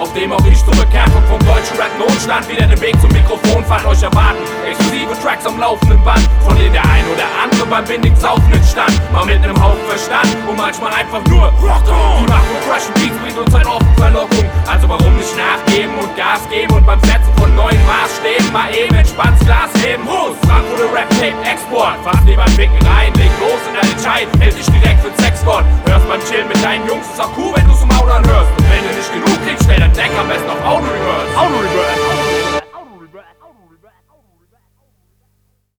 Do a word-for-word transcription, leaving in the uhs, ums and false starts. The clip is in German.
auf dem auch ich zur Bekämpfung vom deutschen Rap-Notstand wieder den Weg zum Mikrofonfall euch erwarten. Exklusive Tracks am laufenden Band, von denen der ein oder andere beim windig saufenden stand. Mal mit nem Haufen Verstand und manchmal einfach nur Rock-on. Die Macht von Crashen Beats bringt uns ein Offen Verlockung. Also warum nicht nachgeben und Gas geben und beim Setzen von neuen Maßstäben mal eben entspannt Glas heben. Prost! Frankfurter Rap-Tape Export, fast lieber Ficken rein, leg los in der